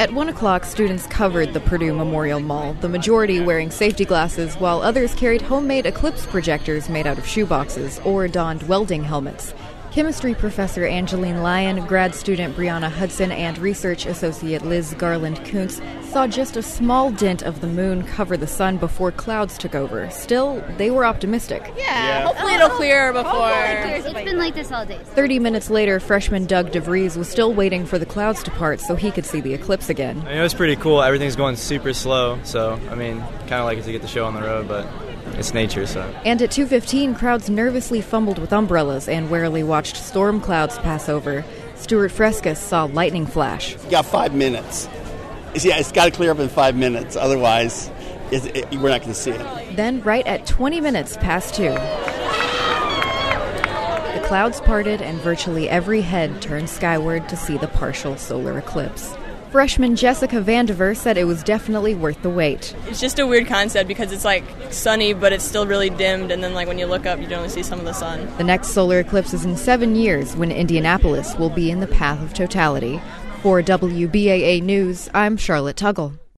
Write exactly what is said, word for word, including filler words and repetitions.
At one o'clock, students covered the Purdue Memorial Mall, the majority wearing safety glasses, while others carried homemade eclipse projectors made out of shoeboxes or donned welding helmets. Chemistry professor Angeline Lyon, grad student Brianna Hudson, and research associate Liz Garland-Kuntz saw just a small dent of the moon cover the sun before clouds took over. Still, they were optimistic. Yeah, yeah. hopefully it'll clear before. It's been like this all day. Thirty minutes later, freshman Doug DeVries was still waiting for the clouds to part so he could see the eclipse again. I mean, it was pretty cool. Everything's going super slow, so, I mean, kind of like it to get the show on the road, but it's nature, so. And at two fifteen, crowds nervously fumbled with umbrellas and warily watched storm clouds pass over. Stuart Frescus saw lightning flash. You got five minutes. Yeah, it's got to clear up in five minutes. Otherwise, it's, it, we're not going to see it. Then, right at twenty minutes past two, the clouds parted and virtually every head turned skyward to see the partial solar eclipse. Freshman Jessica Vandiver said it was definitely worth the wait. It's just a weird concept because it's like sunny, but it's still really dimmed, and then like when you look up, you can only see some of the sun. The next solar eclipse is in seven years when Indianapolis will be in the path of totality. For W B A A News, I'm Charlotte Tuggle.